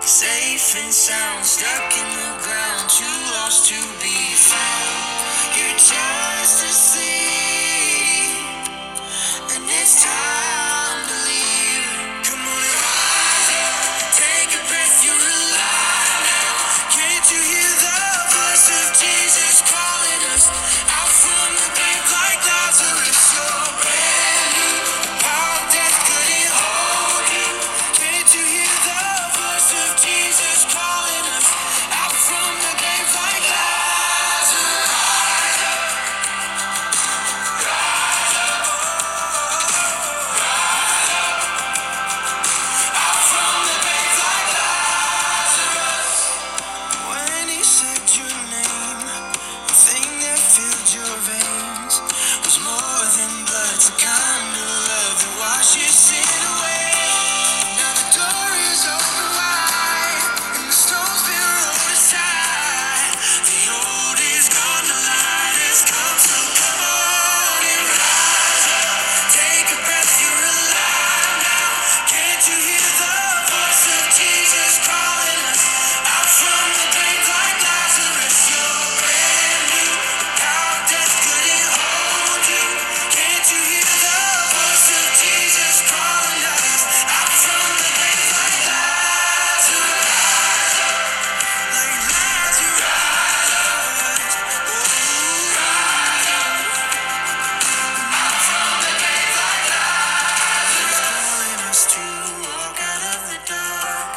Safe and sound, stuck in the ground, too lost to be found. You're just asleep, and it's time to leave. Come on and rise up, take a breath, you're alive now. Can't you hear the voice of Jesus calling us out from the grave like Lazarus? You're brand new, the power of death couldn't hold you. Can't you hear the voice of Jesus calling us out from the grave like Lazarus? Out from the grave like Lazarus. When he said your name, the thing that filled your veins was more than blood. It's the kind of love that washes sin away. Now the door is open wide, and the stone's been rolled aside. The old is gone, the light has come, so come on and rise up. Take a breath, you're alive now. Can't you hear the voice of Jesus calling us out from the grave like Lazarus? You're brand new, the power of death couldn't hold you. Can't you hear the voice of Jesus calling us out from the grave like Lazarus? Like Lazarus. Oh, out from the grave like Lazarus. Calling us to walk out of the dark.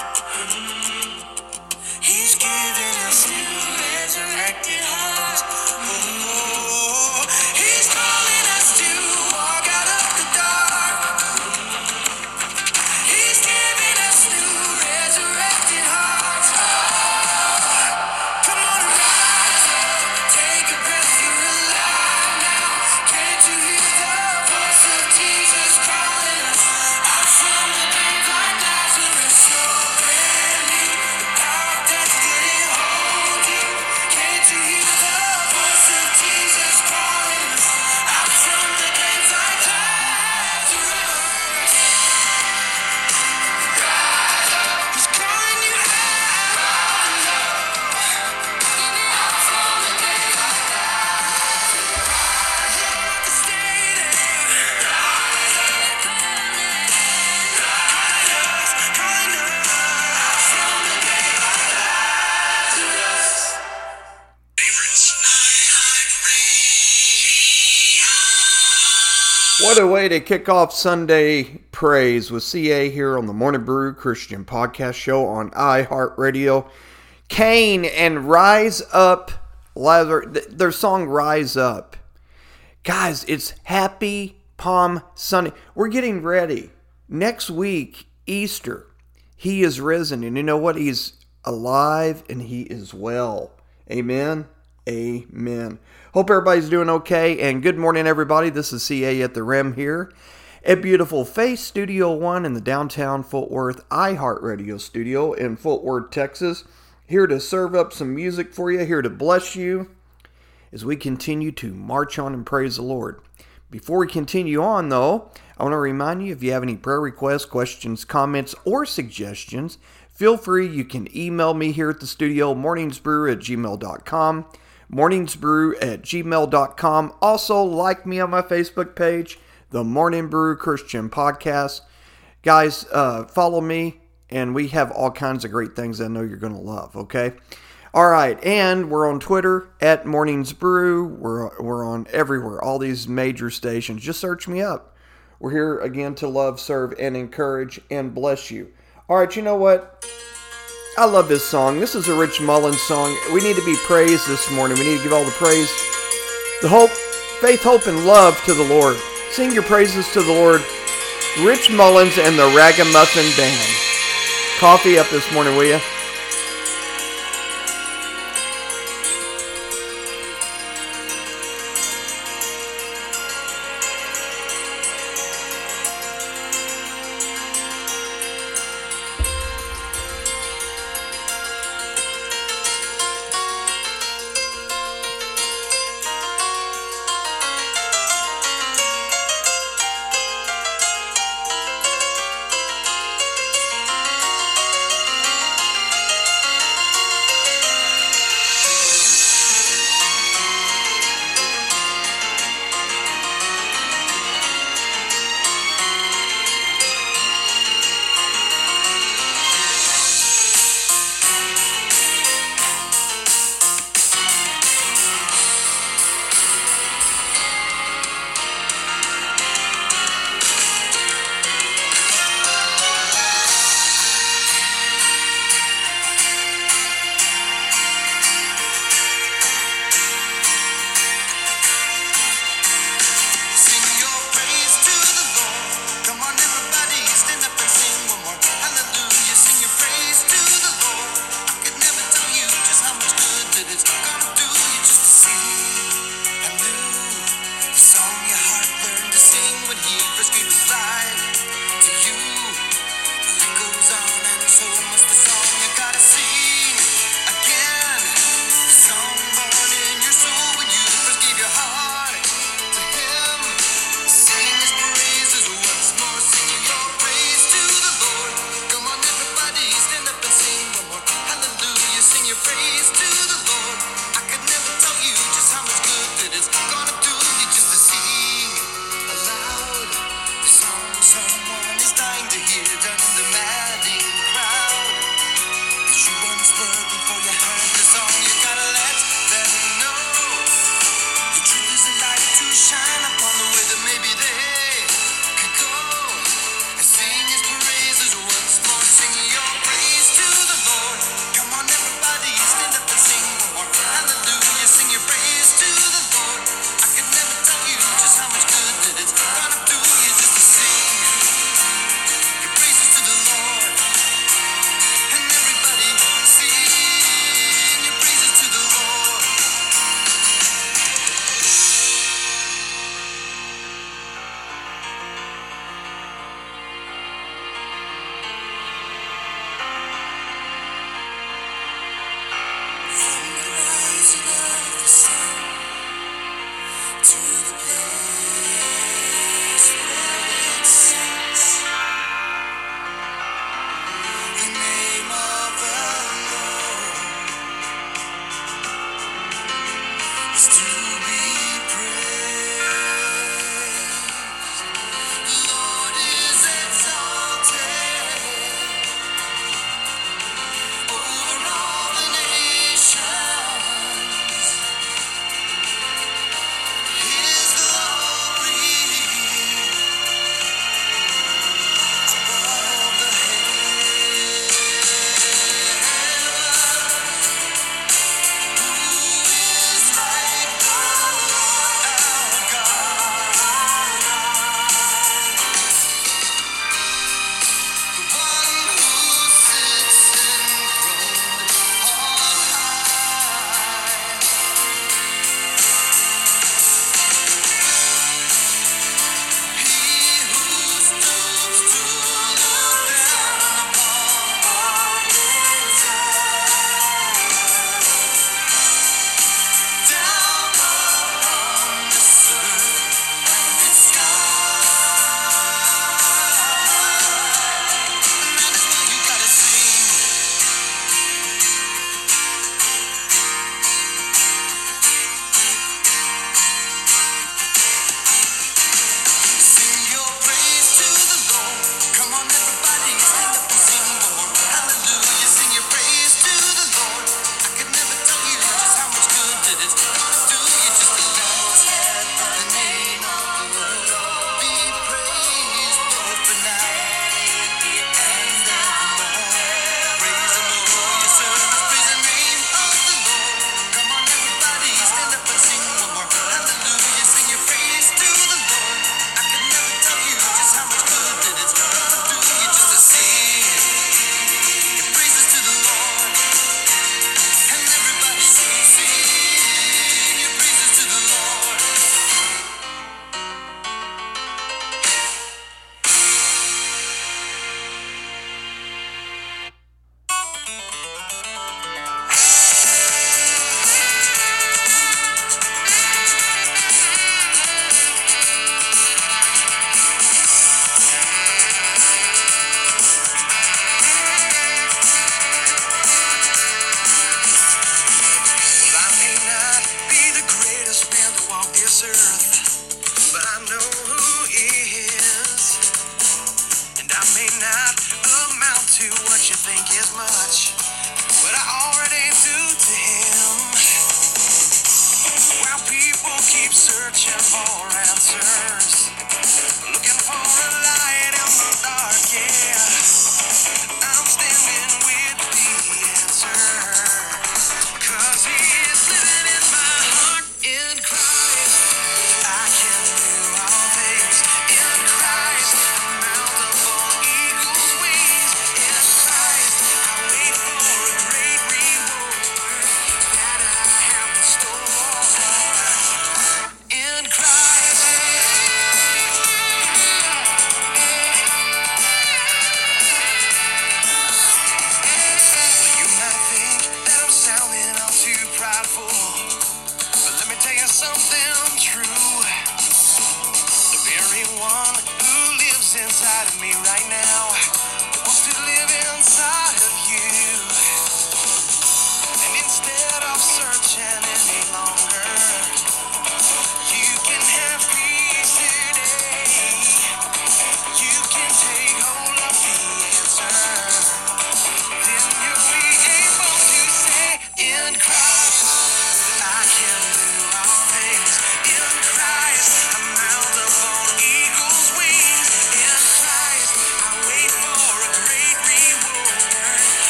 He's giving us new resurrected hearts. Oh, he's calling us to walk out of the dark. He's giving us new resurrected hearts. Come on and rise up, take a breath, you're alive now. Can't you hear the voice of Jesus calling us out from the grave like Lazarus? You're brand new, the power of death couldn't hold you. Can't you hear the voice of Jesus calling us out from the grave like Lazarus? He's calling you out from the grave like Lazarus. You don't have to stay there. Calling us out from the grave like Lazarus. What a way to kick off Sunday praise with CA here on the Morning Brew Christian Podcast Show on iHeartRadio. Cain and Rise Up, Lazarus, their song Rise Up. Guys, it's Happy Palm Sunday. We're getting ready. Next week, Easter. He is risen, and you know what? He's alive and he is well. Amen. Amen. Hope everybody's doing okay, and good morning, everybody. This is CA at the Rim here at beautiful Faith Studio One in the downtown Fort Worth iHeartRadio studio in Fort Worth, Texas. Here to serve up some music for you, here to bless you as we continue to march on and praise the Lord. Before we continue on, though, I want to remind you, if you have any prayer requests, questions, comments, or suggestions, feel free. You can email me here at the studio, morningsbrew@gmail.com. morningsbrew@gmail.com. Also, like me on my Facebook page, The Morning Brew Christian Podcast. Guys, follow me, and we have all kinds of great things I know you're going to love, okay? All right, and we're on Twitter, @morningsbrew. We're on everywhere, all these major stations. Just search me up. We're here again to love, serve, and encourage, and bless you. All right, you know what? I love this song. This is a Rich Mullins song. We need to be praised this morning. We need to give all the praise, the hope, faith, hope, and love to the Lord. Sing your praises to the Lord. Rich Mullins and the Ragamuffin Band. Coffee up this morning, will you?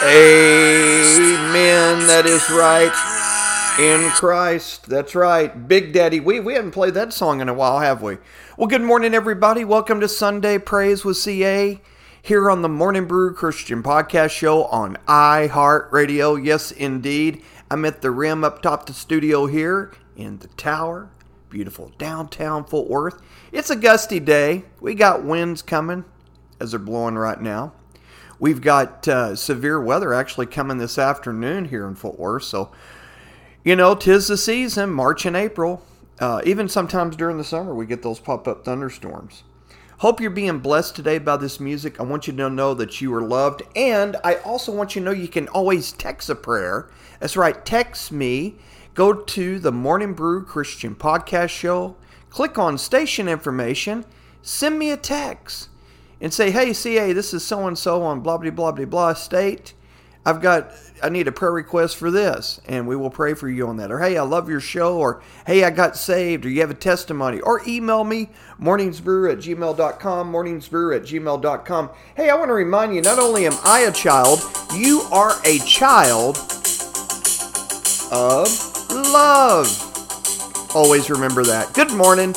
Amen. That is right. In Christ. That's right. Big Daddy. We haven't played that song in a while, have we? Well, good morning, everybody. Welcome to Sunday Praise with CA here on the Morning Brew Christian Podcast Show on iHeartRadio. Yes, indeed. I'm at the rim up top the studio here in the tower. Beautiful downtown Fort Worth. It's a gusty day. We got winds coming as they're blowing right now. We've got severe weather actually coming this afternoon here in Fort Worth. So, you know, 'tis the season, March and April. Even sometimes during the summer, we get those pop-up thunderstorms. Hope you're being blessed today by this music. I want you to know that you are loved. And I also want you to know you can always text a prayer. That's right, text me. Go to the Morning Brew Christian Podcast Show. Click on station information. Send me a text. And say, hey, CA, this is so-and-so on blah-blah-blah-blah state. I need a prayer request for this, and we will pray for you on that. Or, hey, I love your show, or, hey, I got saved, or you have a testimony. Or email me, morningsbrew@gmail.com, morningsbrew@gmail.com. Hey, I want to remind you, not only am I a child, you are a child of love. Always remember that. Good morning.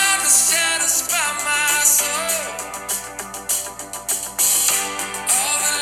All the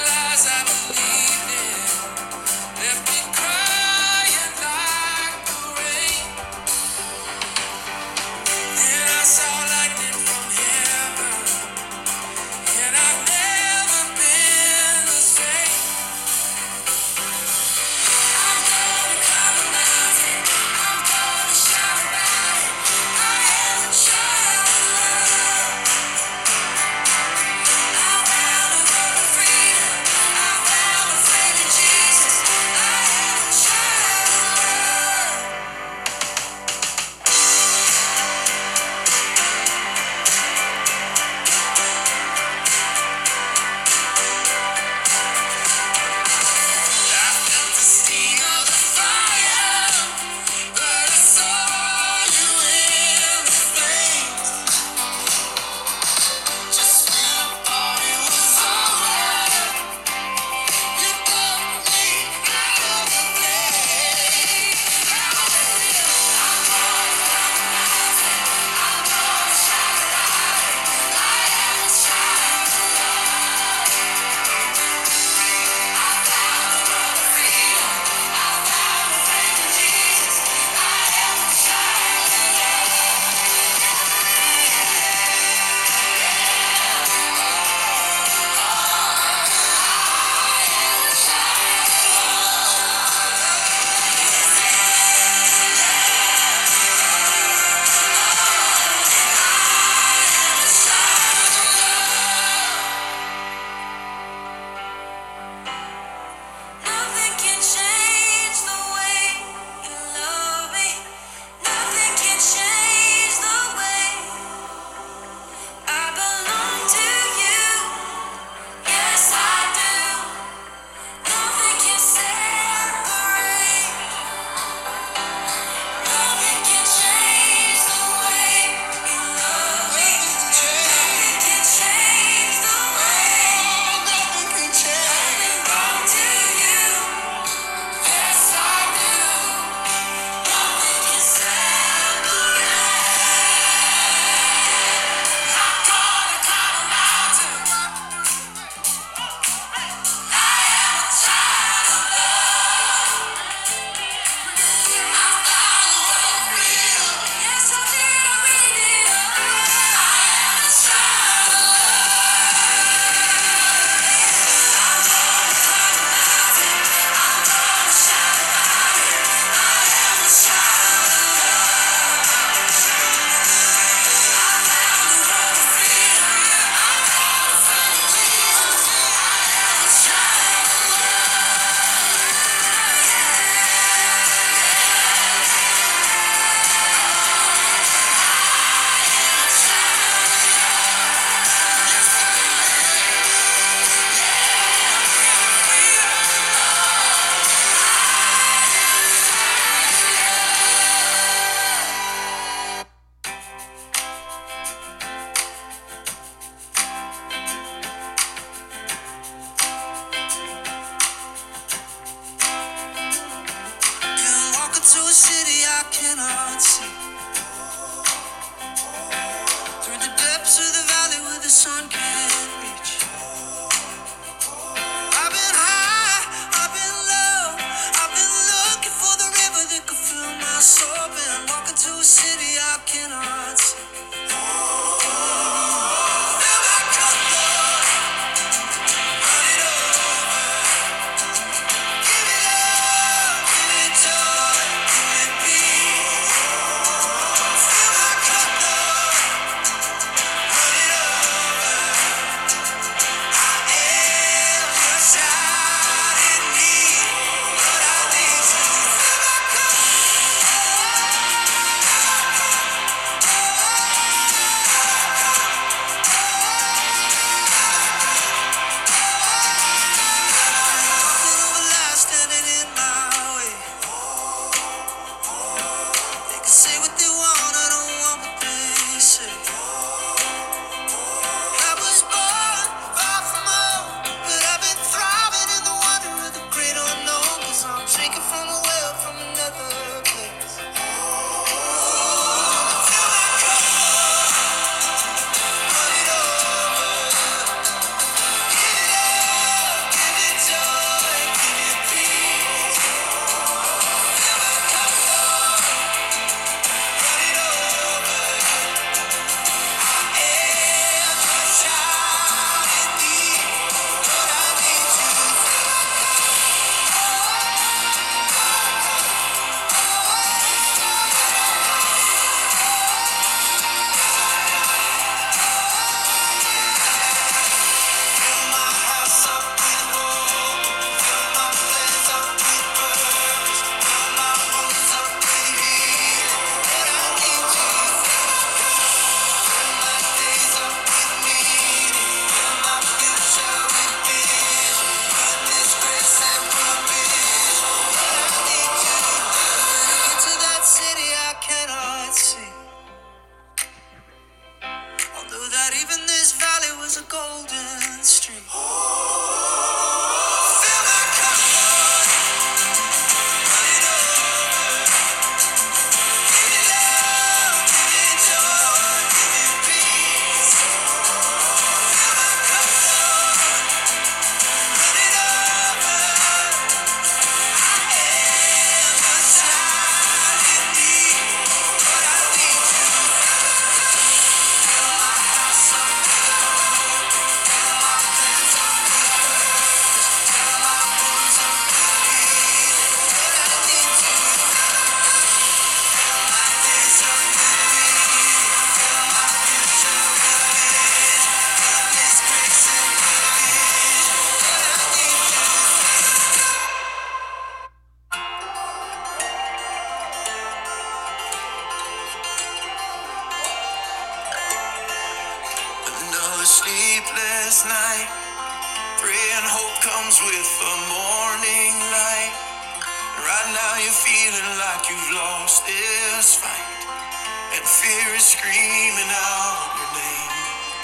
comes with the morning light. Right now you're feeling like you've lost this fight, and fear is screaming out your name.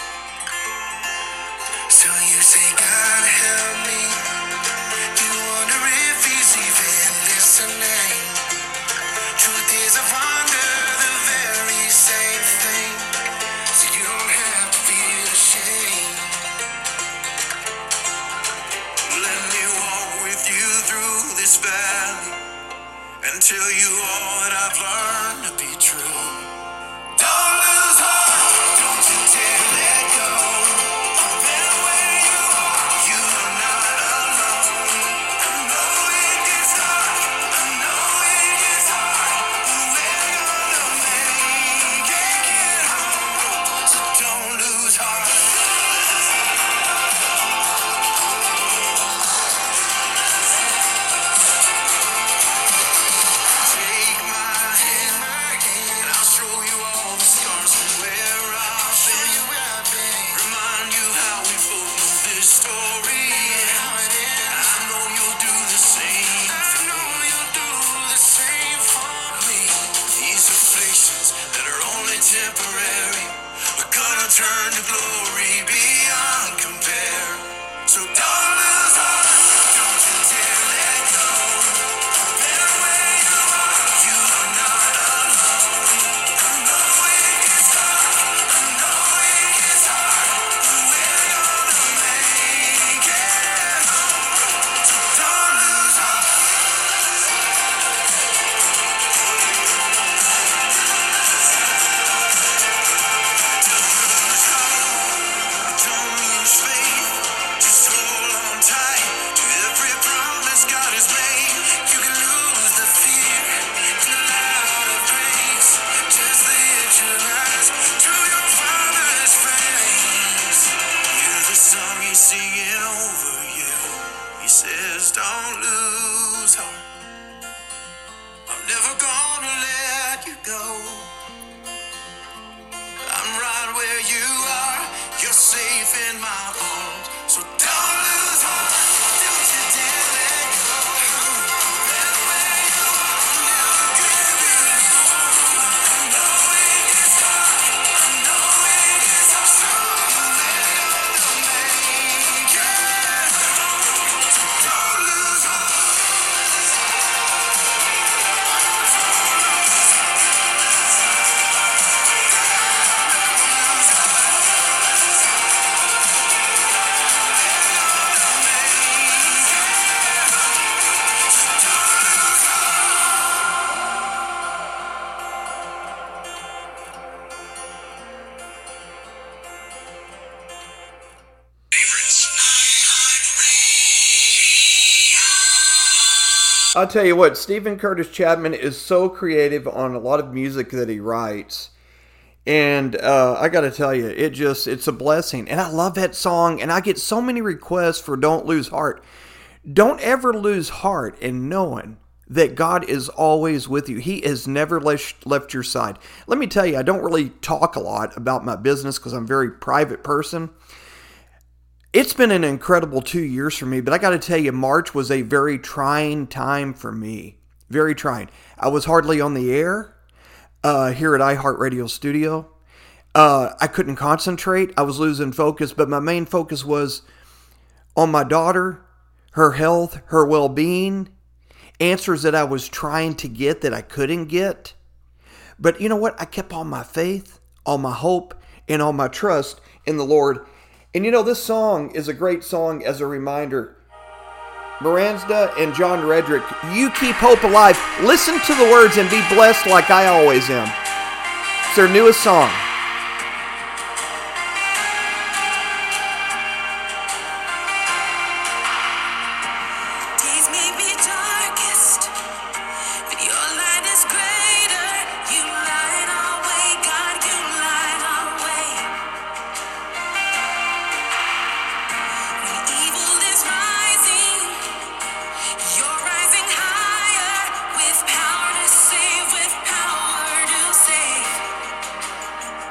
So you say, God help me. You wonder if he's even listening. Truth is, I wonder the very same thing. So you don't have to feel ashamed. Let me walk with you through this valley and tell you all that I've learned to be true. Don't lose heart, don't you dare let go. No matter where you are, you are not alone. I know it gets hard, I know it gets hard, but we're gonna make it get home. So don't lose heart. Take my hand and I'll show you all the scars from where I've been. Remind you how we both know this story ends. I know you'll do the same. I know you'll do the same for me. These afflictions that are only temporary are gonna turn to glory beyond compare. So don't lose heart, don't you dare let go. No matter where you are, you are not alone. I know it gets hard, I know it gets hard, but we're gonna make it home. So don't lose heart. Don't lose faith, just hold on tight to every promise God has made. You can lose the fear in the light of grace. Just lift your eyes to your Father's face. Hear the song He's singing over you. He says, don't lose heart. I'm never gonna let you go. I'm right where you are. You're safe in my arms. So don't lose heart. Don't you dare let go. Better where you are. I'll never give you up. I know it gets hard. I know it gets hard. So we're gonna make it home. So don't lose heart. I'll tell you what, Stephen Curtis Chapman is so creative on a lot of music that he writes. And I got to tell you, it's a blessing. And I love that song. And I get so many requests for Don't Lose Heart. Don't ever lose heart in knowing that God is always with you. He has never left your side. Let me tell you, I don't really talk a lot about my business because I'm a very private person. It's been an incredible 2 years for me, but I got to tell you, March was a very trying time for me. Very trying. I was hardly on the air here at iHeartRadio Studio. I couldn't concentrate. I was losing focus, but my main focus was on my daughter, her health, her well-being, answers that I was trying to get that I couldn't get. But you know what? I kept all my faith, all my hope, and all my trust in the Lord. And you know, this song is a great song as a reminder. Miranda and John Redrick, you keep hope alive. Listen to the words and be blessed like I always am. It's their newest song. Days may be darkest, but your light is greater. You light our way, God, you light our way. When evil is rising, you're rising higher with power to save, with power to save.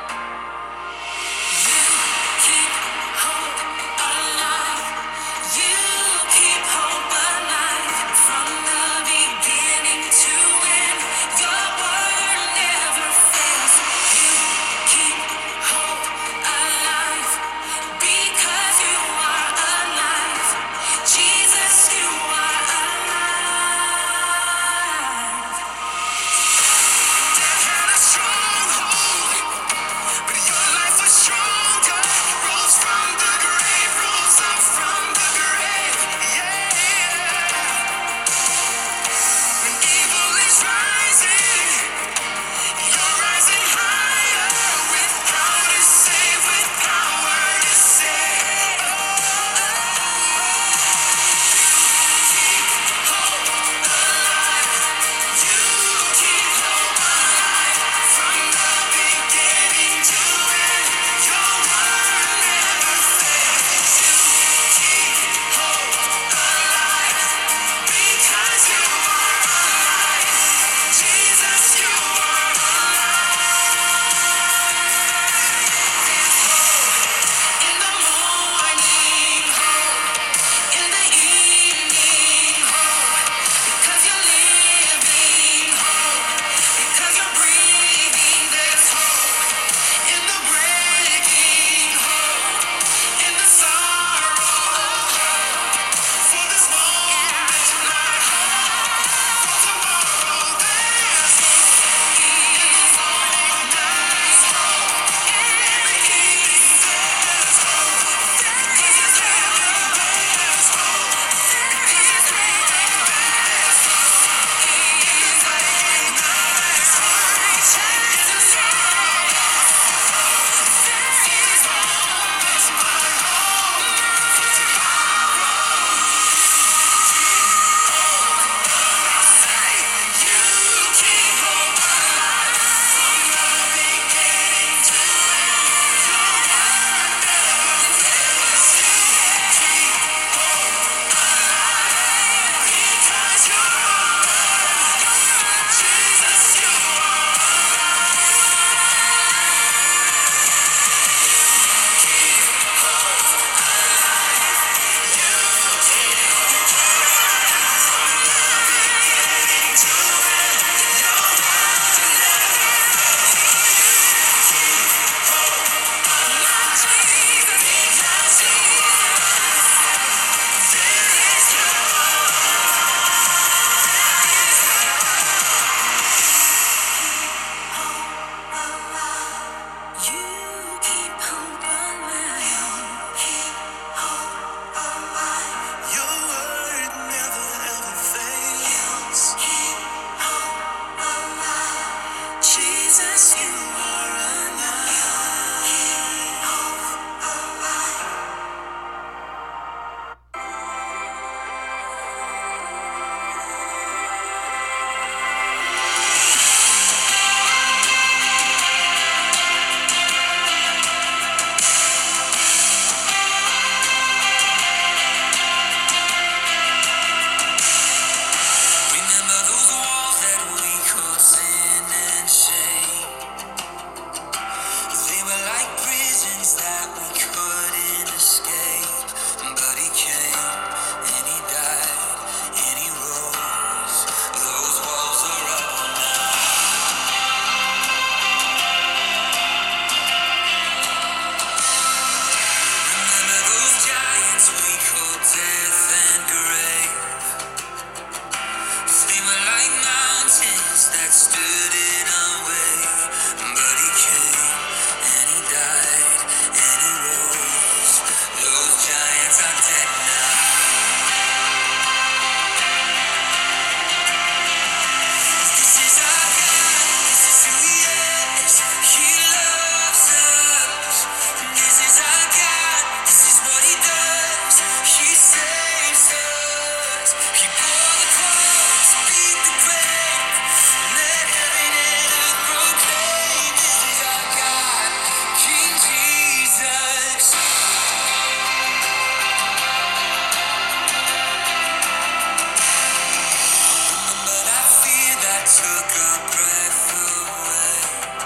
took our breath away.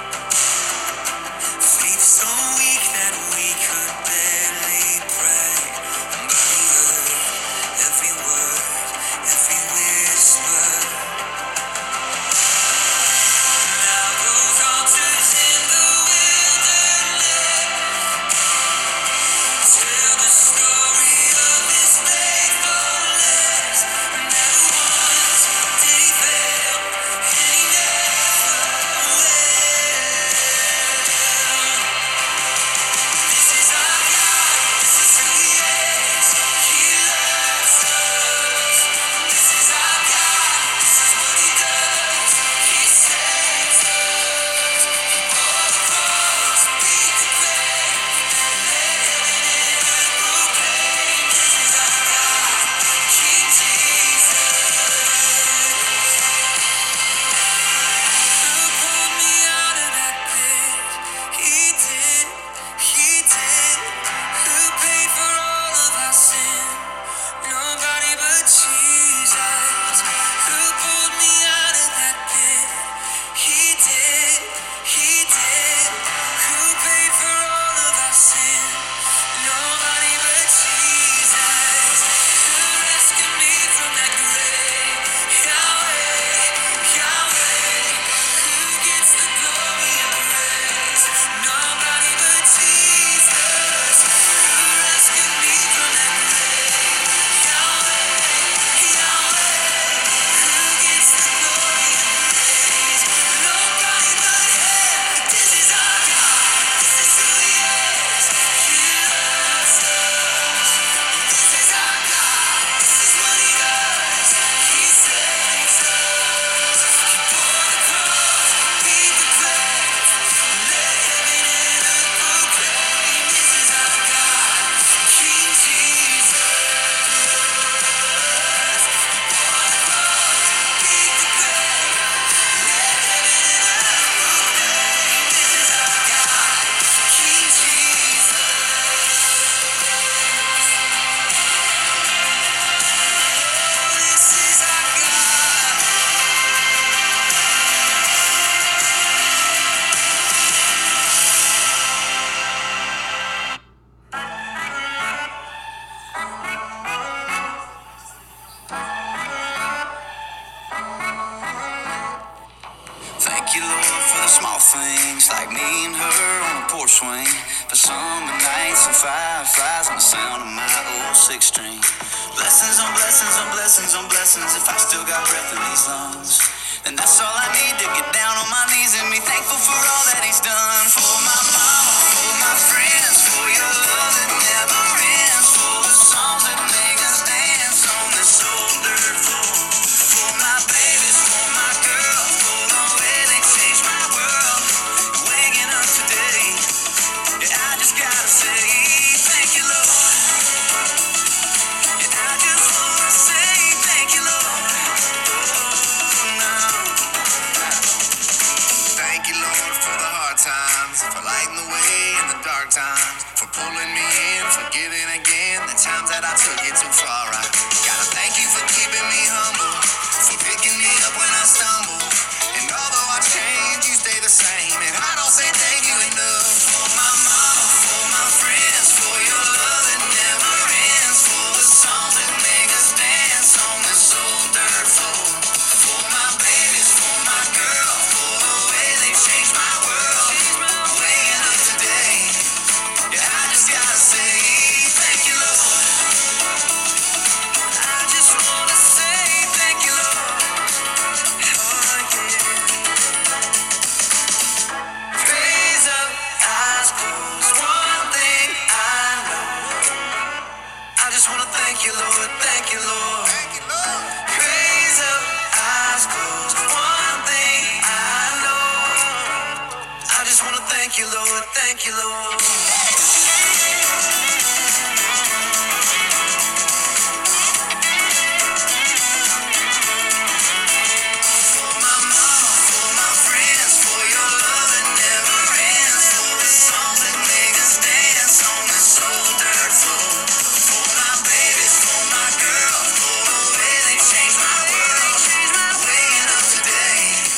Faith so weak that we could barely pray. But he heard every word, every whisper. Now those altars in the wilderness tell the story of his faithfulness. Never once did he fail, and he never will. This is our God, this is who he is. He loves us. This is our God, this is what he does. He saves us. All the cross, beat the grave, let heaven and earth proclaim. This is our God, King Jesus. Who pulled me out of that pit? He did, he did. Who paid for all of our sin? Nobody but Jesus. Who pulled me out of that pit? He did, he did. Who paid for all of our sin? Nobody but Jesus. Who rescued me from that grave? Yahweh, Yahweh. Who gets the glory and praise? Nobody but Jesus. Who rescued me from that grave? Yahweh, Yahweh. Who gets the glory and praise? Nobody but Him. This is our God. This is who He is. He loves us. This is our God. This is what He does. He saves us. He bore the cross, beat the grave, let heaven and earth proclaim. This is our God, King Jesus. Bore the cross, beat the grave, let heaven and earth proclaim. This is our God, King Jesus. This is our God. Thank you, Lord, for the small things, like me and her on a porch swing, for summer nights and fireflies and the sound of my old six string. Blessings on blessings on blessings on blessings. If I still got breath in these lungs, then that's all I need to get down on my knees and be thankful for all that He's done. For my mama, for my friends, for your love that never ends, for the songs that make us dance on this old dirt floor. For my babies, for my girls, for the way they changed my world. Waking up today, yeah, I just gotta say thank you, Lord. Yeah, I just wanna say thank you, Lord. Oh, no. Thank you, Lord, for the hard times, for lighting the way in the dark times, for pulling me in, for giving again the times that I took it too far. I gotta thank you for keeping me humble, for picking me up when I stumble. And although I change, you stay the same. And I don't say thank you enough. For my mama, for my friends, for your love that never ends, for the songs that make us dance on this old dirt floor. For my babies, for my girl, for the way they changed my world. Waking up today, yeah, I just gotta say thank you, Lord. I just wanna say thank you, Lord. Oh, yeah. Raise up, eyes closed. One thing I know, I just wanna thank you, Lord. Thank you, Lord. Raise up, eyes closed. One thing I know, I just wanna thank you, Lord. Thank you, Lord. For my mama, for my friends, for your love that never ends, for the songs that make us dance on this old dirt floor. For my babies, for my girl, for the way they changed my world. Waking up today,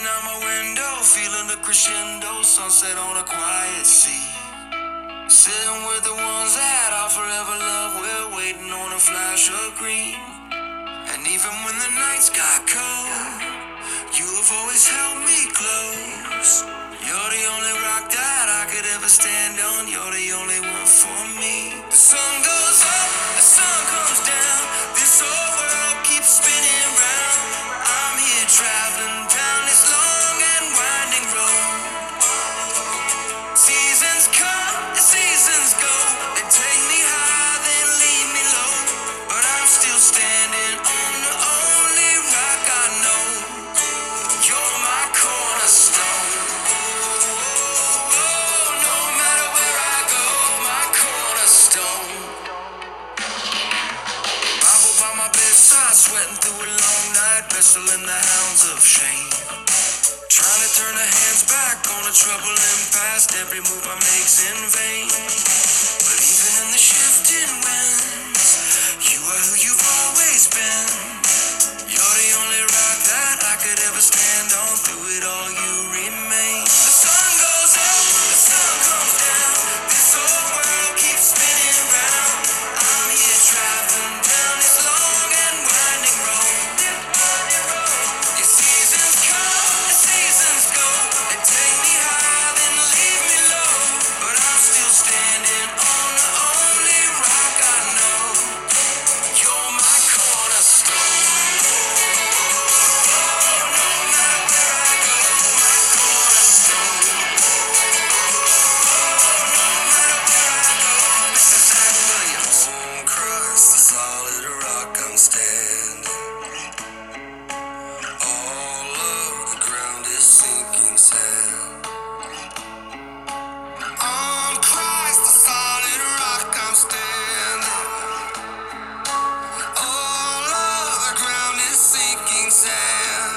Looking out my window, feeling the crescendo, sunset on a quiet sea. Sitting with the ones that I'll forever love, we're waiting on a flash of green. And even when the nights got cold, you have always held me close. You're the only rock that I could ever stand on, you're the only one for me. The sun goes up, the sun comes down, this whole world keeps spinning round. I'm here traveling down this long and winding road. Seasons come and seasons go, they take me high, then leave me low. But I'm still standing on the only rock I know. You're my cornerstone. Oh, no matter where I go, my cornerstone. Bible by my bedside, sweating through a long night, wrestling the hounds of shame. Trying to turn the hands back on a troubling past, every move I make's in vain. But even in the shifting winds, you are who you've always been. You're the only rock that I could ever stand on, through it all you remain. The sun goes up, the sun comes down, this whole world keeps spinning round. I'm here traveling down this long and winding road. Your seasons come and seasons go, they take me high, then leave me low. But I'm still standing on the only rock I know. You're my cornerstone. No matter where I go, my cornerstone. No matter where I go. This is Zach Williams. On Christ, the solid rock I'm standing. All of the ground is sinking sand. On Christ, the solid rock I'm standing. All of the ground is sinking sand.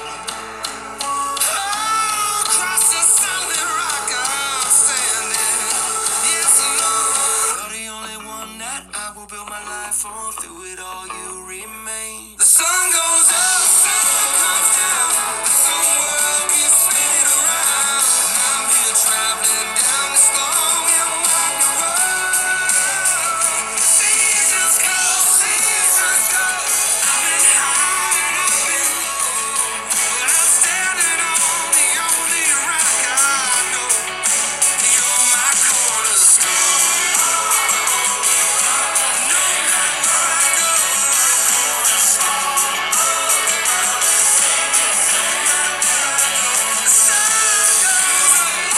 Oh, Christ, the solid rock I'm standing. Yes, Lord. You're the only one that I will build my life on, through it all you remain. The sun goes up, the sun comes down, this whole world keeps spinning around. And I'm here traveling down this long and winding road. Seasons come, seasons go, I've been high and I've been low, but I'm standing on the only rock I know. You're my cornerstone. No matter where I go, my cornerstone. The sun goes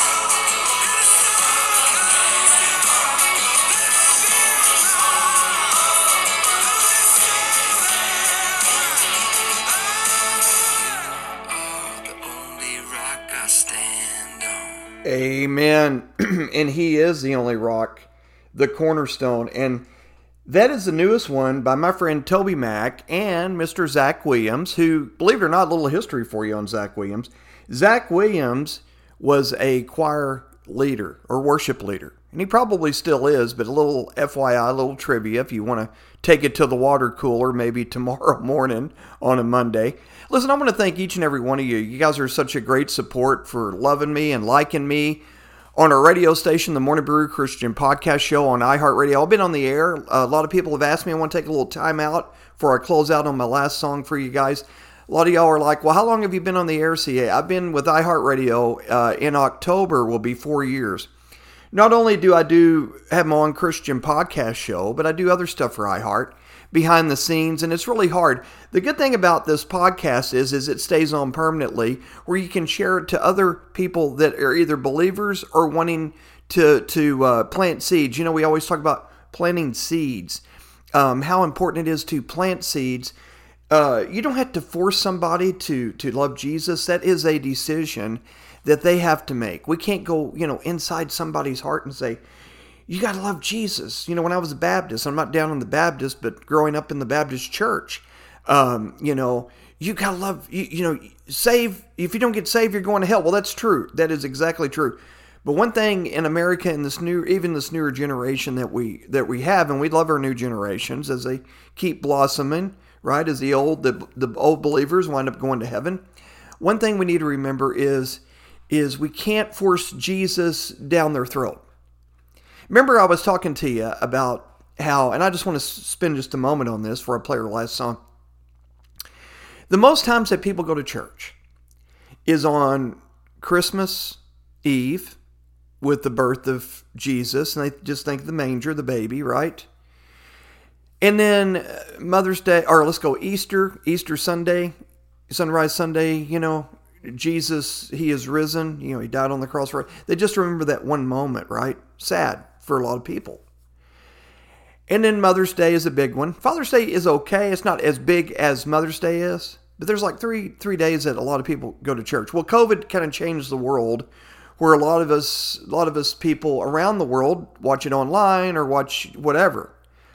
up, the only rock I stand on. Amen. And he is the only rock, the cornerstone. And that is the newest one by my friend Toby Mack and Mr. Zach Williams, who, believe it or not, a little history for you on Zach Williams. Zach Williams was a choir leader or worship leader. And he probably still is, but a little FYI, a little trivia if you want to take it to the water cooler maybe tomorrow morning on a Monday. Listen, I want to thank each and every one of you. You guys are such a great support for loving me and liking me on our radio station, the Morning Brew Christian Podcast Show on iHeartRadio. I've been on the air. A lot of people have asked me. I want to take a little time out before I close out on my last song for you guys. A lot of y'all are like, well, how long have you been on the air, CA? I've been with iHeartRadio. In October will be 4 years. Not only do I have my own Christian podcast show, but I do other stuff for iHeart behind the scenes, and it's really hard. The good thing about this podcast is it stays on permanently, where you can share it to other people that are either believers or wanting to plant seeds. You know, we always talk about planting seeds, how important it is to plant seeds. You don't have to force somebody to love Jesus. That is a decision that they have to make. We can't go, inside somebody's heart and say, you got to love Jesus. When I was a Baptist, I'm not down on the Baptist, but growing up in the Baptist church, you got to love, save. If you don't get saved, you're going to hell. Well, that's true. That is exactly true. But one thing in America, in this newer generation that we have, and we love our new generations as they keep blossoming, right? As the old believers wind up going to heaven. one thing we need to remember is we can't force Jesus down their throat. Remember, I was talking to you about how, and I just want to spend just a moment on this before I play our last song. The most times that people go to church is on Christmas Eve with the birth of Jesus, and they just think of the manger, the baby, right? And then Mother's Day, or let's go Easter Sunday, Sunrise Sunday, Jesus, he is risen, he died on the cross. They just remember that one moment, right? Sad for a lot of people. And then Mother's Day is a big one. Father's Day is okay. It's not as big as Mother's Day is, but there's like three days that a lot of people go to church. Well, COVID kind of changed the world, where a lot of us people around the world watch it online or watch whatever.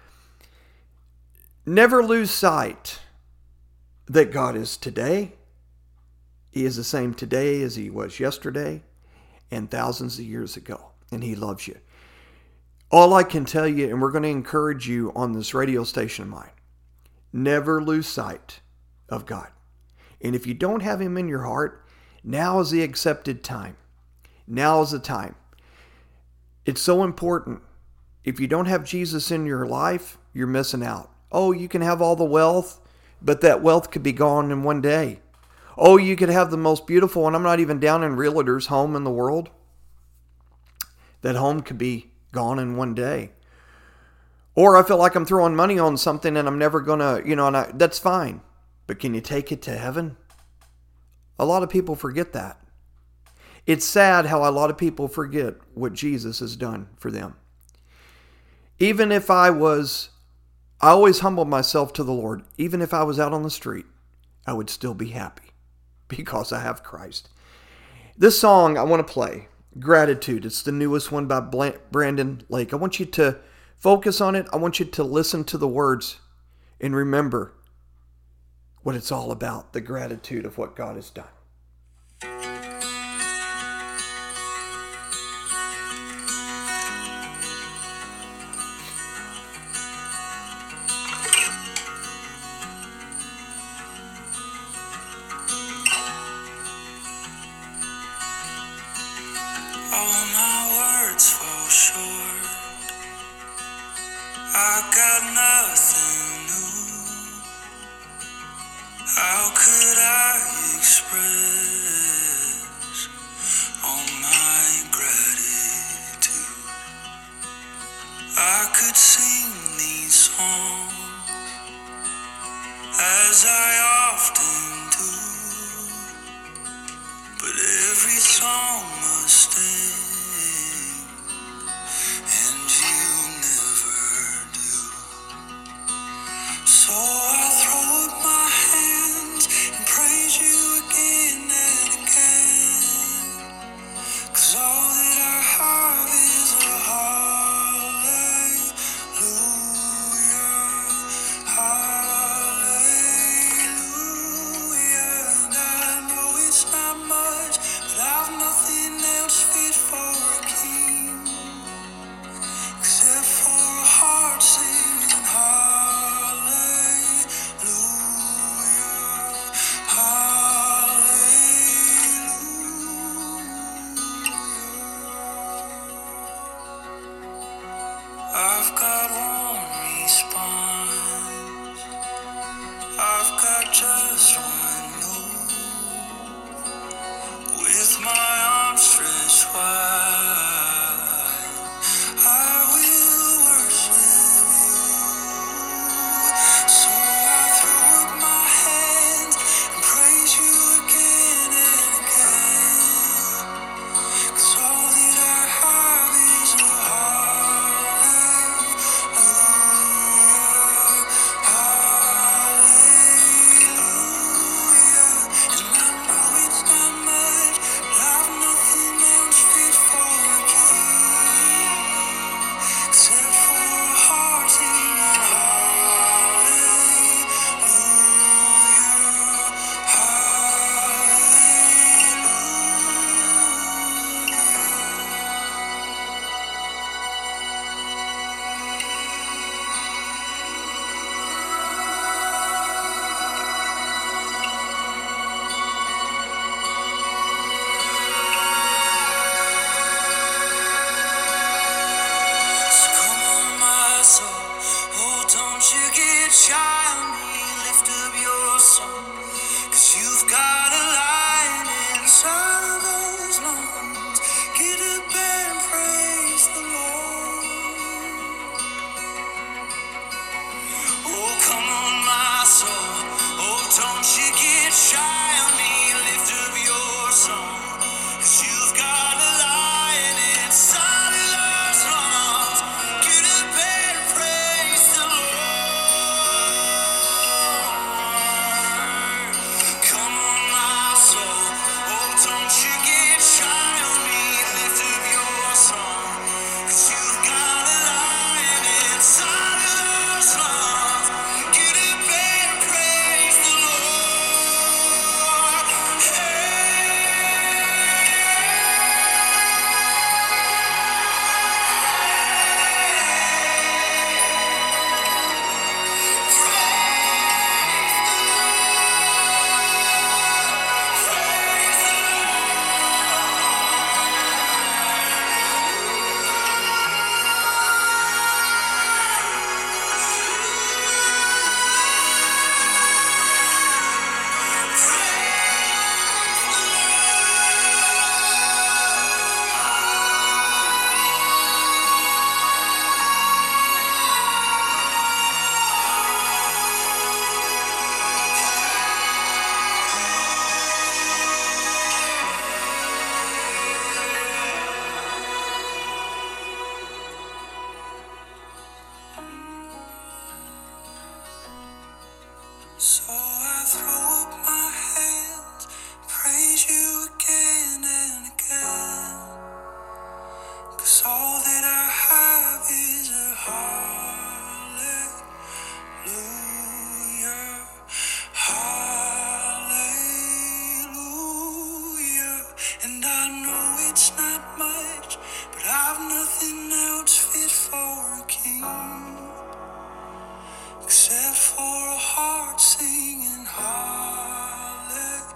Never lose sight that God is today. He is the same today as he was yesterday and thousands of years ago, and he loves you. All I can tell you, and we're going to encourage you on this radio station of mine, never lose sight of God. And if you don't have him in your heart, now is the accepted time. Now is the time. It's so important. If you don't have Jesus in your life, you're missing out. Oh, you can have all the wealth, but that wealth could be gone in one day. Oh, you could have the most beautiful, and I'm not even down in realtors' home in the world. That home could be gone in one day. Or I feel like I'm throwing money on something and I'm never going to, that's fine. But can you take it to heaven? A lot of people forget that. It's sad how a lot of people forget what Jesus has done for them. Even if I always humbled myself to the Lord. Even if I was out on the street, I would still be happy because I have Christ. This song I want to play, Gratitude. It's the newest one by Brandon Lake. I want you to focus on it. I want you to listen to the words and remember what it's all about, the gratitude of what God has done. All my words fall short. I got nothing new. How could I express all my gratitude? I could sing these songs as I often do, but every song must end, and you never do. So I throw up my hands and praise you again and again, 'cause all that I have is a hallelujah, hallelujah. And I know it's not much, but I've nothing else fit for a king except for a heart singing hallelujah, hallelujah. I've got one response. I've got just one move. With my arms stretched wide, I will worship you. So I throw up my hands and praise you again and again, 'cause all that I have is a hallelujah, hallelujah. And I know it's not much, but I've nothing else fit for a king except for a heart singing hallelujah,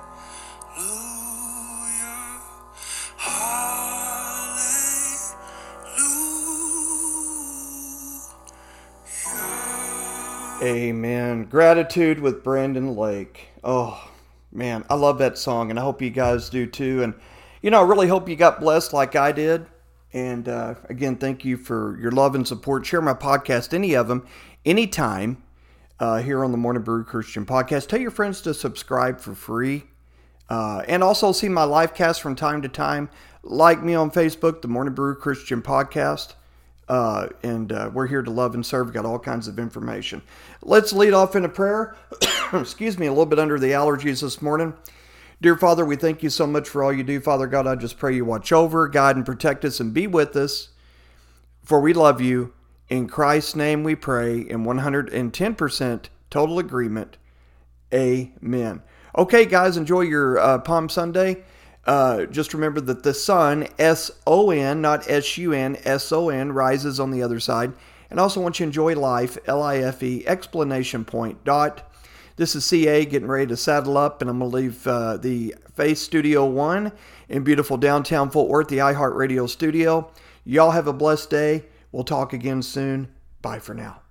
hallelujah. Amen. Gratitude with Brandon Lake. Oh, man, I love that song, and I hope you guys do too. And, I really hope you got blessed like I did. And again, thank you for your love and support. Share my podcast, any of them, anytime, here on the Morning Brew Christian Podcast. Tell your friends to subscribe for free. And also see my live cast from time to time. Like me on Facebook, the Morning Brew Christian Podcast. And we're here to love and serve. We've got all kinds of information. Let's lead off in a prayer. Excuse me, a little bit under the allergies this morning. Dear Father, we thank you so much for all you do. Father God, I just pray you watch over, guide, and protect us and be with us. For we love you. In Christ's name we pray in 110% total agreement. Amen. Okay, guys, enjoy your Palm Sunday. Just remember that the sun, S-O-N, not S-U-N, S-O-N, rises on the other side. And also want you to enjoy life, L-I-F-E, exclamation point, dot. This is CA getting ready to saddle up, and I'm going to leave the Faith Studio 1 in beautiful downtown Fort Worth, the iHeartRadio studio. Y'all have a blessed day. We'll talk again soon. Bye for now.